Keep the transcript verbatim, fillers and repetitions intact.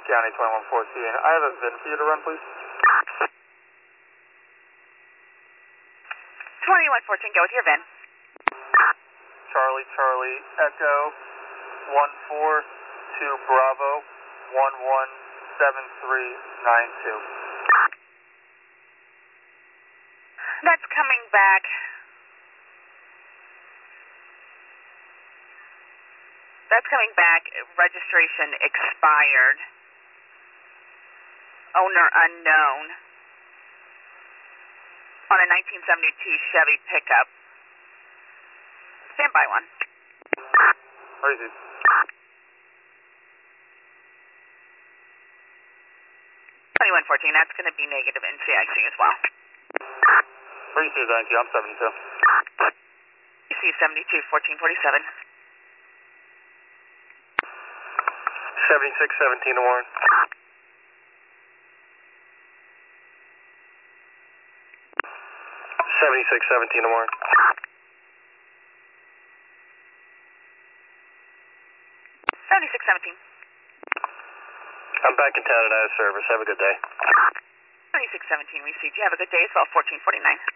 County twenty-one fourteen. I have a V I N for you to run, please. twenty-one fourteen, go with your V I N. Charlie, Charlie, Echo, one four two Bravo, one one seven three nine two. That's coming back. That's coming back. Registration expired. Owner unknown. On a nineteen seventy-two Chevy pickup. Stand by one. Where is it? twenty-one fourteen, that's going to be negative N C I C as well. Where is it, N Q? I'm seventy-two. You see seventy-two, fourteen forty-seven. seventy-six seventeen to Warren. seventy-six seventeen to Warren. seventy-six seventeen. I'm back in town and out of service. Have a good day. seventy-six seventeen received. You have a good day as well, fourteen forty-nine.